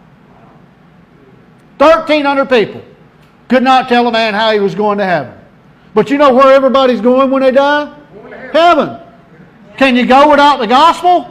thirteen hundred people could not tell a man how he was going to heaven. But you know where everybody's going when they die? Heaven. Can you go without the gospel?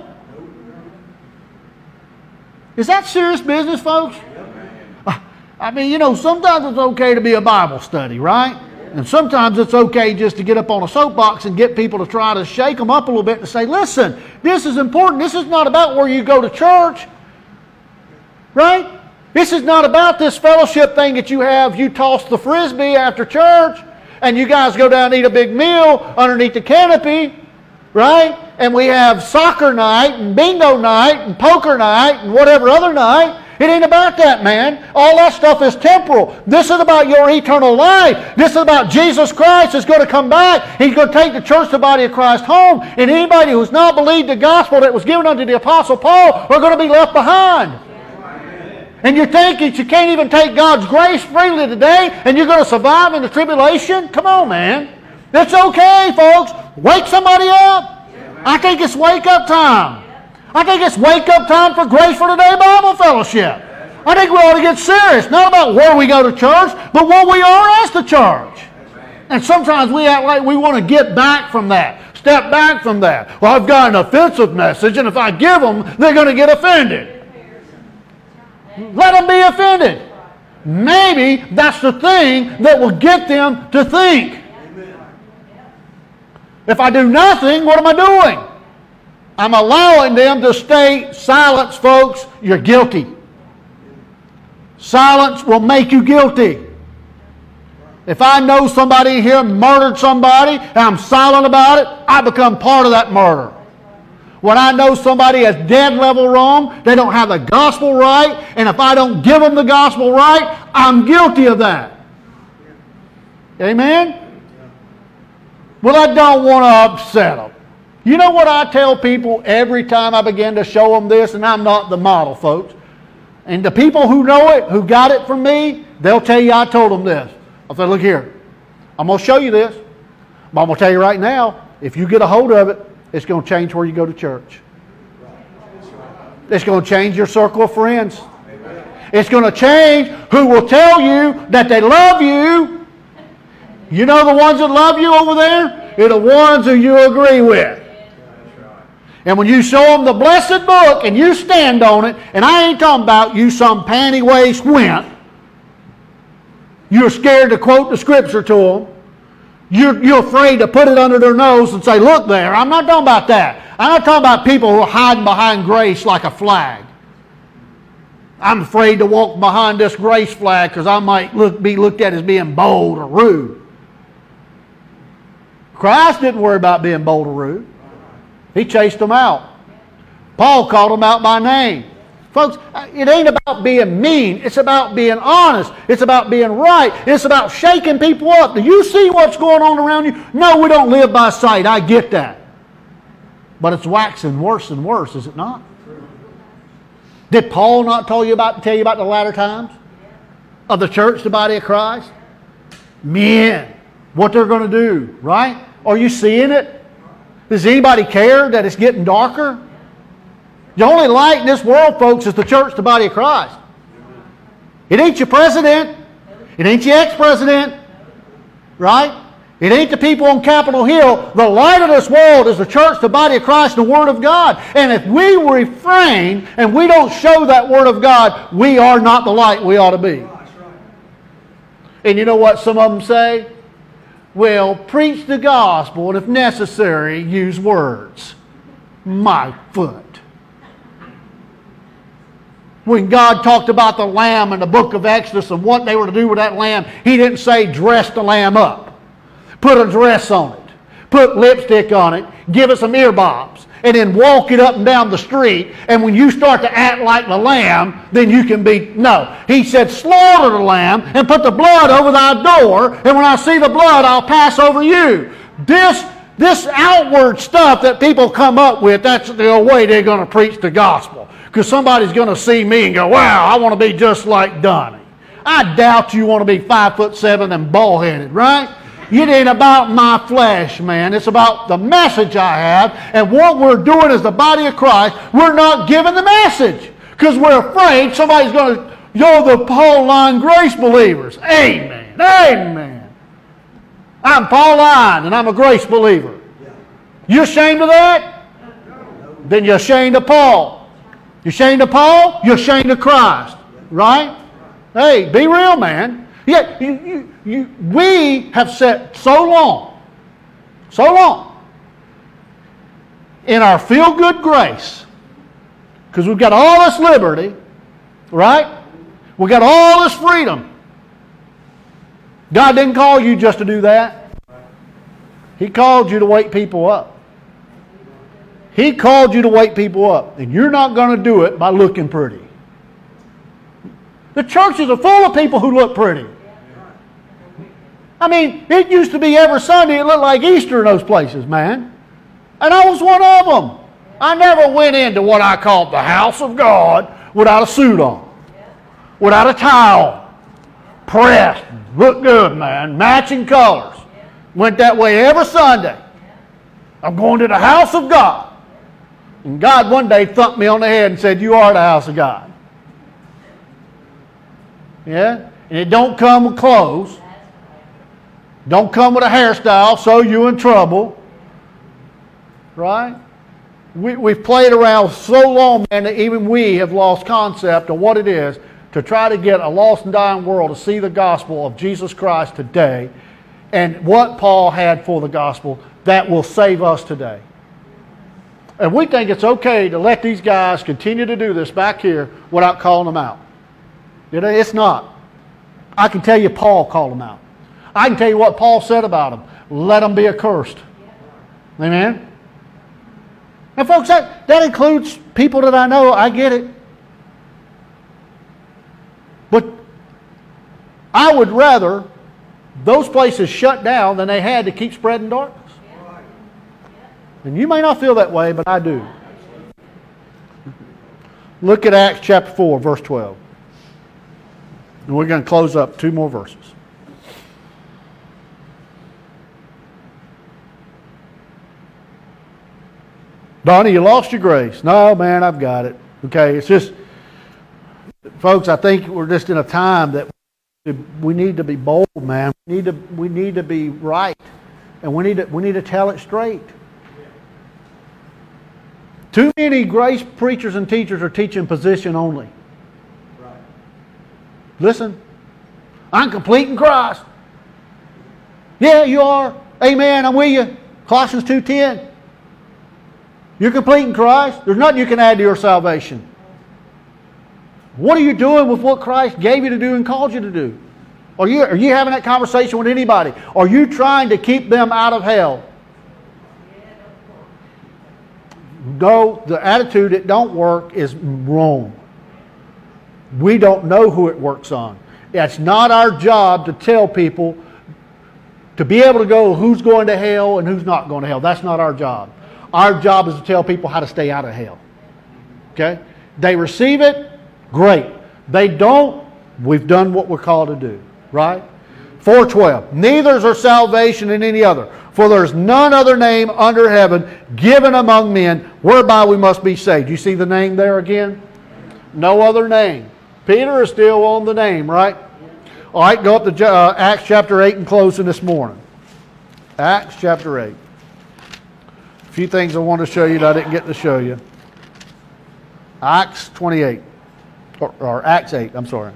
Is that serious business, folks? I mean, you know, sometimes it's okay to be a Bible study, right? And sometimes it's okay just to get up on a soapbox and get people to try to shake them up a little bit and say, listen, this is important. This is not about where you go to church, right? This is not about this fellowship thing that you have. You toss the frisbee after church and you guys go down and eat a big meal underneath the canopy, right? And we have soccer night and bingo night and poker night and whatever other night. It ain't about that, man. All that stuff is temporal. This is about your eternal life. This is about Jesus Christ is going to come back. He's going to take the church, the body of Christ, home. And anybody who's not believed the gospel that was given unto the Apostle Paul are going to be left behind. And you think that you can't even take God's grace freely today and you're going to survive in the tribulation? Come on, man. It's okay, folks. Wake somebody up. I think it's wake-up time. I think it's wake-up time for Grace for Today Bible Fellowship. I think we ought to get serious. Not about where we go to church, but what we are as the church. And sometimes we act like we want to get back from that. Step back from that. Well, I've got an offensive message, and if I give them, they're going to get offended. Let them be offended. Maybe that's the thing that will get them to think. If I do nothing, what am I doing? I'm allowing them to stay silent, folks. You're guilty. Silence will make you guilty. If I know somebody here murdered somebody and I'm silent about it, I become part of that murder. When I know somebody is dead level wrong, they don't have the gospel right, and if I don't give them the gospel right, I'm guilty of that. Amen? Well, I don't want to upset them. You know what I tell people every time I begin to show them this, and I'm not the model, folks. And the people who know it, who got it from me, they'll tell you I told them this. I'll say, look here, I'm going to show you this, but I'm going to tell you right now, if you get a hold of it, it's going to change where you go to church. It's going to change your circle of friends. It's going to change who will tell you that they love you. You know the ones that love you over there? They're the ones who you agree with. And when you show them the blessed book and you stand on it, and I ain't talking about you some panty-waist wimp, you're scared to quote the scripture to them. You're, you're afraid to put it under their nose and say, look there. I'm not talking about that. I'm not talking about people who are hiding behind grace like a flag. I'm afraid to walk behind this grace flag because I might look, be looked at as being bold or rude. Christ didn't worry about being bold or rude. He chased them out. Paul called them out by name. Folks, it ain't about being mean. It's about being honest. It's about being right. It's about shaking people up. Do you see what's going on around you? No, we don't live by sight. I get that. But it's waxing worse and worse, is it not? Did Paul not tell you about, tell you about the latter times of the church, the body of Christ? Men, what they're going to do, right? Are you seeing it? Does anybody care that it's getting darker? The only light in this world, folks, is the church, the body of Christ. It ain't your president. It ain't your ex-president. Right? It ain't the people on Capitol Hill. The light of this world is the church, the body of Christ, and the Word of God. And if we refrain and we don't show that Word of God, we are not the light we ought to be. And you know what some of them say? Well, preach the gospel, and if necessary, use words. My foot. When God talked about the lamb in the book of Exodus and what they were to do with that lamb, He didn't say dress the lamb up. Put a dress on it. Put lipstick on it. Give it some earbobs. And then walk it up and down the street. And when you start to act like the lamb, then you can be... No. He said slaughter the lamb and put the blood over thy door. And when I see the blood, I'll pass over you. This, this outward stuff that people come up with, that's the way they're going to preach the gospel. Because somebody's going to see me and go, wow, I want to be just like Donnie. I doubt you want to be five foot seven and bald-headed, right? It ain't about my flesh, man. It's about the message I have. And what we're doing as the body of Christ, we're not giving the message. Because we're afraid somebody's going to, you're the Pauline grace believers. Amen. Amen. I'm Pauline and I'm a grace believer. You ashamed of that? Then you're ashamed of Paul. You're ashamed of Paul, you're ashamed of Christ. Right? Hey, be real, man. Yeah, you, you, you, we have set so long, so long, in our feel-good grace, because we've got all this liberty, right? We've got all this freedom. God didn't call you just to do that. He called you to wake people up. He called you to wake people up. And you're not going to do it by looking pretty. The churches are full of people who look pretty. I mean, it used to be every Sunday it looked like Easter in those places, man. And I was one of them. I never went into what I called the house of God without a suit on. Without a tie on. Pressed. Looked good, man. Matching colors. Went that way every Sunday. I'm going to the house of God. And God one day thumped me on the head and said, you are the house of God. Yeah? And it don't come with clothes. Don't come with a hairstyle, so you in trouble. Right? We, we've played around so long, man, that even we have lost concept of what it is to try to get a lost and dying world to see the gospel of Jesus Christ today and what Paul had for the gospel that will save us today. And we think it's okay to let these guys continue to do this back here without calling them out. It's not. I can tell you Paul called them out. I can tell you what Paul said about them. Let them be accursed. Amen? Now, folks, that, that includes people that I know. I get it. But I would rather those places shut down than they had to keep spreading darkness. And you may not feel that way, but I do. Look at Acts chapter four, verse twelve. And we're going to close up two more verses. Donnie, you lost your grace. No, man, I've got it. Okay, it's just, folks, I think we're just in a time that we need to be bold, man. We need to, we need to be right. And we need to, we need to tell it straight. Too many grace preachers and teachers are teaching position only. Right. Listen, I'm complete in Christ. Yeah, you are. Amen, I'm with you. Colossians two ten. You're complete in Christ. There's nothing you can add to your salvation. What are you doing with what Christ gave you to do and called you to do? Are you, are you having that conversation with anybody? Are you trying to keep them out of hell? No, the attitude it don't work is wrong. We don't know who it works on. It's not our job to tell people to be able to go who's going to hell and who's not going to hell. That's not our job. Our job is to tell people how to stay out of hell. Okay? They receive it, great. They don't, we've done what we're called to do. Right? four twelve. Neither is there salvation in any other, for there is none other name under heaven given among men whereby we must be saved. You see the name there again? No other name. Peter is still on the name, right? All right, go up to uh, Acts chapter eight and closing this morning. Acts chapter eight. A few things I want to show you that I didn't get to show you. Acts twenty-eight. Or, or Acts eight, I'm sorry.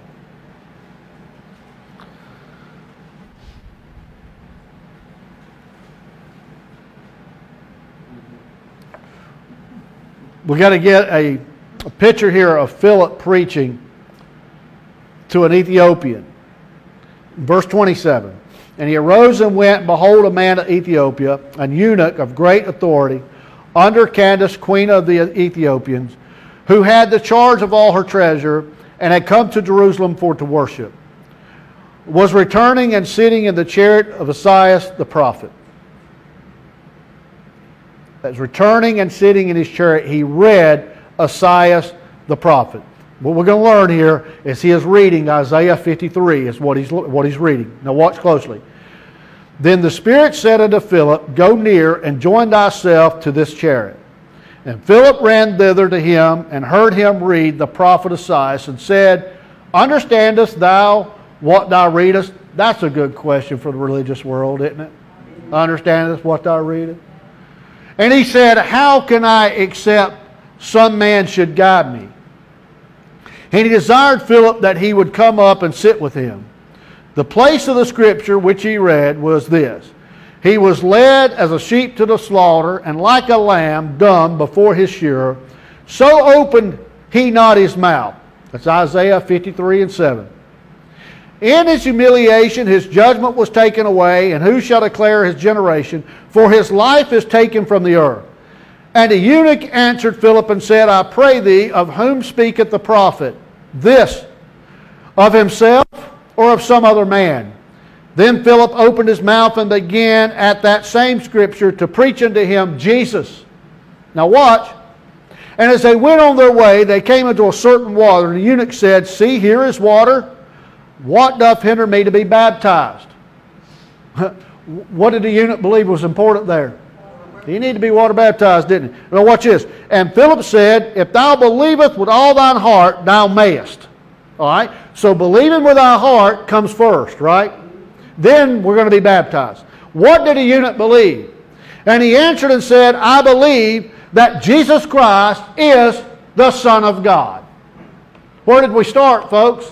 We got to get a, a picture here of Philip preaching to an Ethiopian. Verse twenty-seven. And he arose and went, and behold, a man of Ethiopia, an eunuch of great authority, under Candace, queen of the Ethiopians, who had the charge of all her treasure, and had come to Jerusalem for to worship, was returning and sitting in the chariot of Esaias the prophet. As returning and sitting in his chariot, he read Esaias the prophet. What we're going to learn here is he is reading Isaiah fifty-three, is what he's, what he's reading. Now watch closely. Then the Spirit said unto Philip, Go near and join thyself to this chariot. And Philip ran thither to him and heard him read the prophet Esaias and said, Understandest thou what thou readest? That's a good question for the religious world, isn't it? Understandest what thou readest? And he said, How can I except some man should guide me? And he desired Philip that he would come up and sit with him. The place of the scripture which he read was this. He was led as a sheep to the slaughter, and like a lamb dumb before his shearer, so opened he not his mouth. That's Isaiah fifty-three and seven. In his humiliation his judgment was taken away, and who shall declare his generation? For his life is taken from the earth. And the eunuch answered Philip and said, I pray thee, of whom speaketh the prophet? This, of himself or of some other man? Then Philip opened his mouth and began at that same scripture to preach unto him Jesus. Now watch. And as they went on their way, they came into a certain water, and the eunuch said, See, here is water. What doth hinder me to be baptized? What did the eunuch believe was important there? He needed to be water baptized, didn't he? Now watch this. And Philip said, If thou believest with all thine heart, thou mayest. All right? So believing with our heart comes first, right? Then we're going to be baptized. What did the eunuch believe? And he answered and said, I believe that Jesus Christ is the Son of God. Where did we start, folks?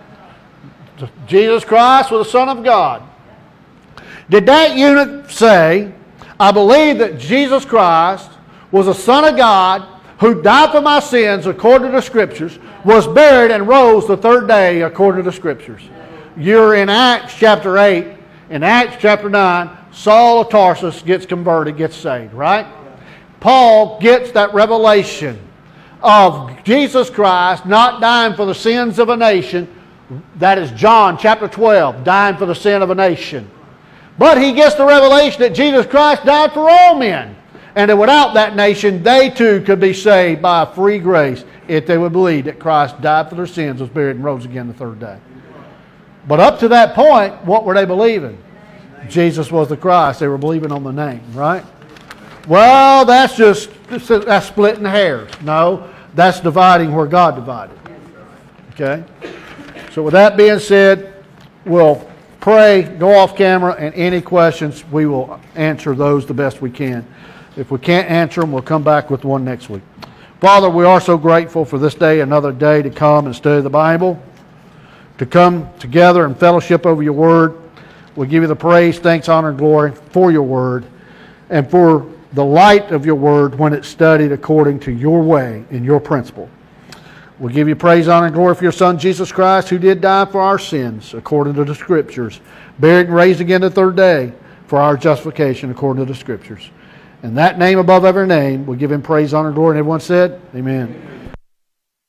Jesus Christ was the Son of God. Did that eunuch say, I believe that Jesus Christ was the Son of God who died for my sins according to the Scriptures, was buried and rose the third day according to the Scriptures? You're in Acts chapter eight. In Acts chapter nine, Saul of Tarsus gets converted, gets saved, right? Paul gets that revelation of Jesus Christ not dying for the sins of a nation. That is John chapter twelve, dying for the sin of a nation. But he gets the revelation that Jesus Christ died for all men, and that without that nation, they too could be saved by a free grace if they would believe that Christ died for their sins, was buried, and rose again the third day. But up to that point, what were they believing? Jesus was the Christ. They were believing on the name, right? Well, that's just that's splitting hairs. No, that's dividing where God divided. Okay? So with that being said, we'll pray, go off camera, and any questions, we will answer those the best we can. If we can't answer them, we'll come back with one next week. Father, we are so grateful for this day, another day to come and study the Bible, to come together and fellowship over your word. We give you the praise, thanks, honor, and glory for your word and for the light of your word when it's studied according to your way and your principle. We give you praise, honor, and glory for your Son, Jesus Christ, who did die for our sins, according to the Scriptures, buried and raised again the third day for our justification, according to the Scriptures. In that name above every name, we give him praise, honor, and glory. And everyone said, Amen. Amen.